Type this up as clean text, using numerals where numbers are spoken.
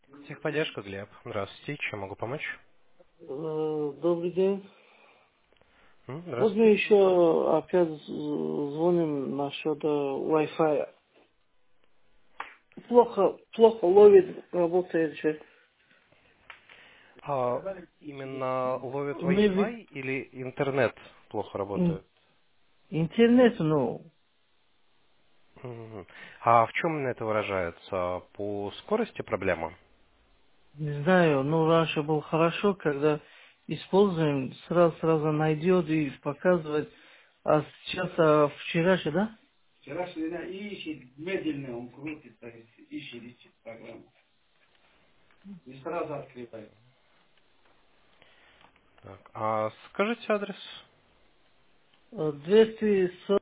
Техподдержка, Глеб. Здравствуйте. Чем могу помочь? Добрый день. Вот мы Здравствуйте. еще опять звоним насчет Wi-Fi. Плохо ловит, работает же. Именно ловит Мы ведь Wi-Fi или интернет плохо работает? интернет, ну, Мгм. А в чем это выражается? По скорости проблема? не знаю, ну раньше было хорошо, когда используем, сразу найдет и показывает. А сейчас, вчера же, да? Вчерашний день ищет, медленно он крутит, то есть ищет программу. И сразу открывает. Так, а скажите адрес. 240